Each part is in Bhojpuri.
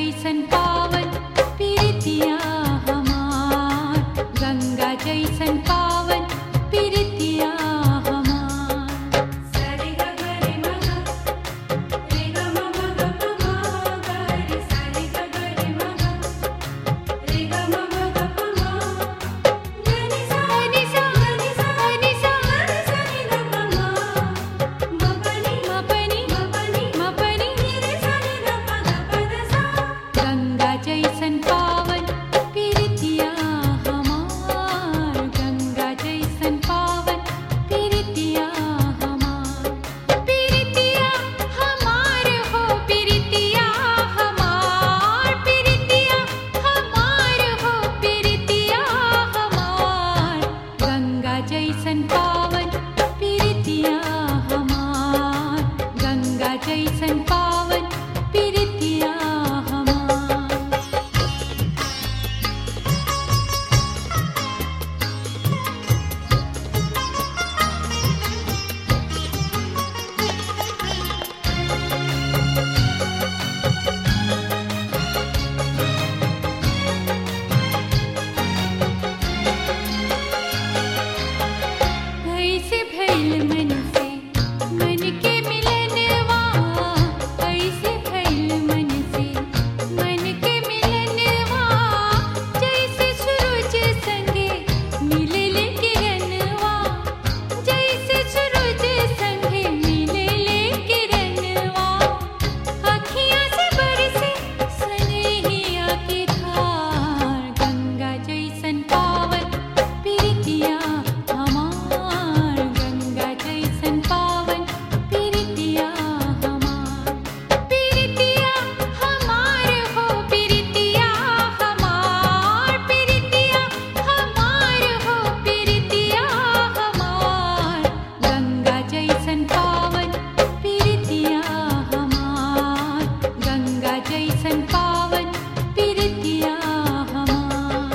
जैसन पावन पीरितिया हमार, गंगा जैसन पावन पीरितिया हमार। सरे ग ग रे म ग, रे ग म म ग प म ग रे, सरे ग ग रे म ग, रे ग म म ग प म, ग नि सा नि सा नि सा नि सा ग सा नि ग प म, म प नि म प नि म प नि म प नि रे सा नि ग प ग प द सा। गंगा जैसन पावन पीरितिया हमार, गंगा जैसन पावन पीरितिया हमार। पीरितिया हमार हो पीरितिया हमार, पीरितिया हमार हो पीरितिया हमार। गंगा जैसन पावन पीरितिया हमार, गंगा जैसन पावन पीरितिया हमार। ऐसे भइल मन से मन के मिलनवा, ऐसे भइल मन से मन के मिलनवा। जैसे सूरज संगे मिलले किरणवा, जैसे सूरज संगे मिलले किरणवा। अखियाँ से बरसे सनहिया की धार, गंगा जैसन पावन पीरितिया हमार, गंगा जैसन पावन पीरितिया हमार। पीरितिया हमार हो पीरितिया हमार, पीरितिया हमार हो पीरितिया हमार। गंगा जैसन पावन पीरितिया हमार, गंगा जैसन पावन पीरितिया हमार।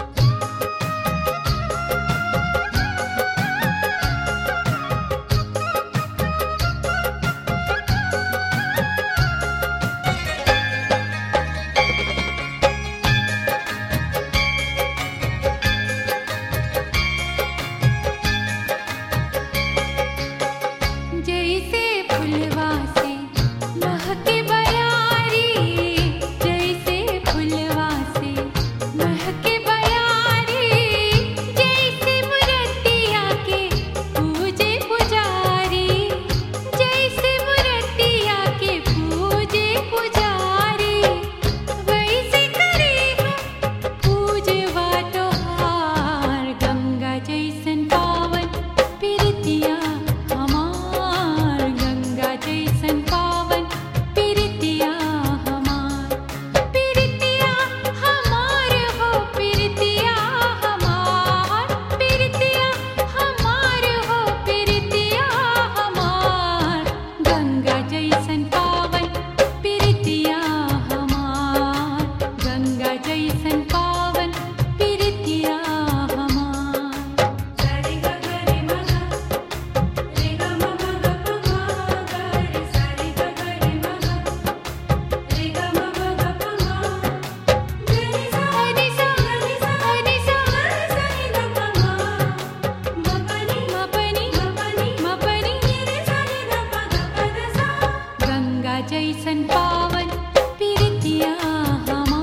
जैसे फुलवा से महके बयारी, जैसे फुलवा से महके बयारी। जैसे मूर्तिया के पूजे पुजारी, जैसे मूर्तिया के पूजे पुजारी। वैसे करे हम पूजवा तोहार, गंगा जैसन पावन पीरितिया हमार, गंगा जैसन पावन पीरितिया हमार। पीरितिया हमार हो पीरितिया हमार, पीरितिया हमार हो पीरितिया हमार। गंगा जैसन पावन पीरितिया हमार, गंगा जैसन पावन पीरितिया हमार। सरे ग ग रे म ग, रे ग म म ग प म ग रे, सरे ग ग रे म ग, रे ग म म ग प म, ग नि सा नि सा नि सा नि सा ग सा नि ग प म, म प नि म प नि म प नि म प नि रे सा नि ग प ग प द सा। गंगा जैसन पावन पीरितिया हमार।